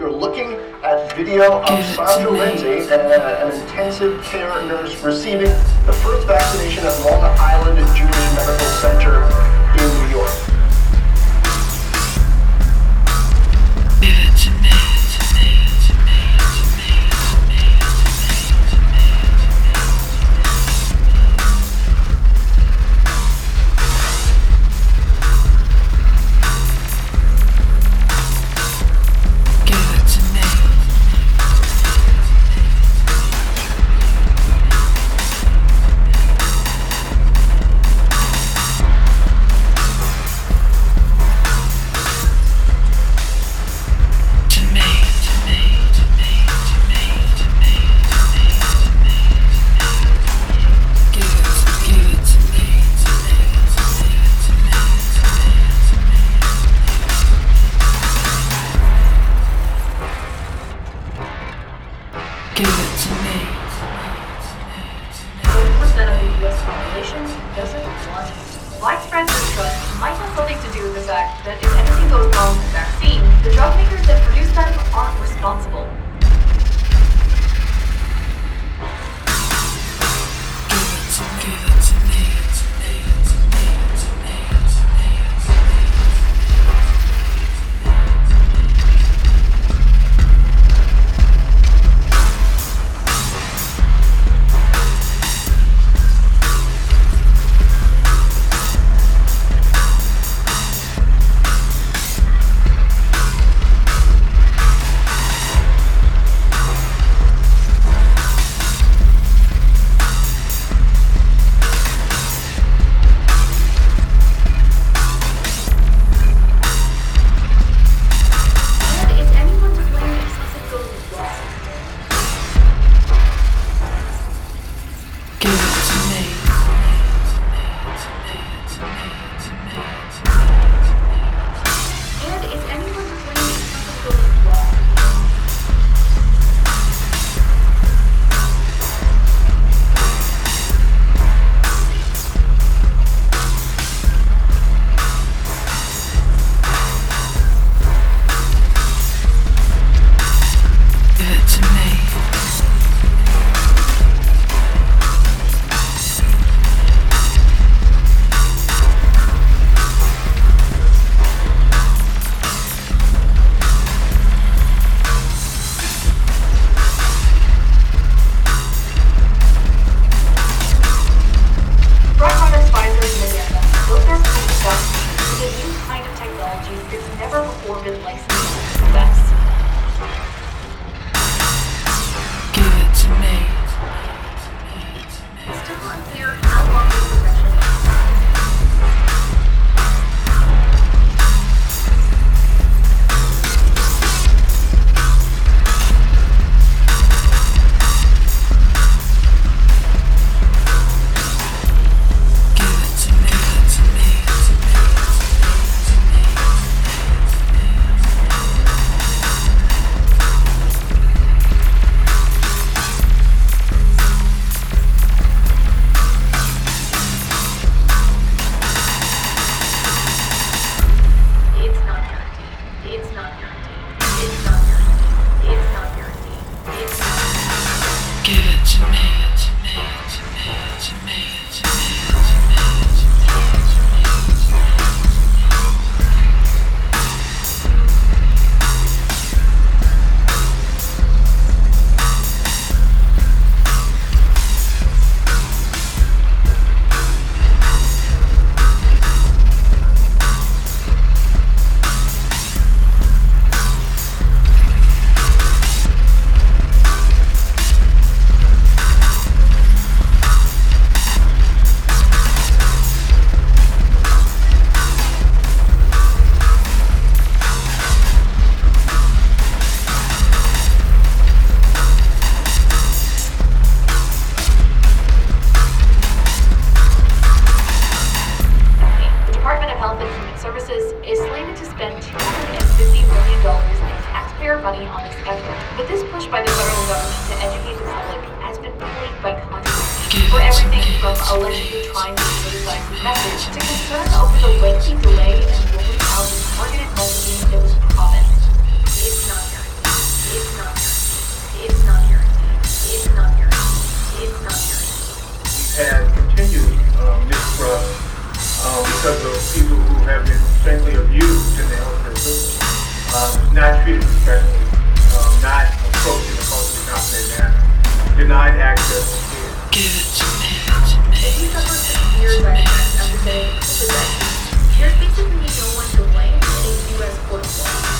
You're looking at video of Sandra Lindsay, an intensive care nurse receiving the first vaccination at Long Island Jewish Medical Center in New York. Widespread mistrust might have something to do with the fact that if anything goes wrong with the vaccine, the drug makers that produce them aren't responsible. money on this effort, but this push by the federal government to educate the public has been plagued by controversy for everything from allegedly trying to criticize the message to concern over the lengthy delay in rolling out the targeted messaging that was promised. It's not guaranteed. not treated respectfully, not approached in a culturally competent manner, denied access to care. Give it to me. If you suffer severe side effects after getting such a vaccine, there's basically no one to blame in a U.S. court of law.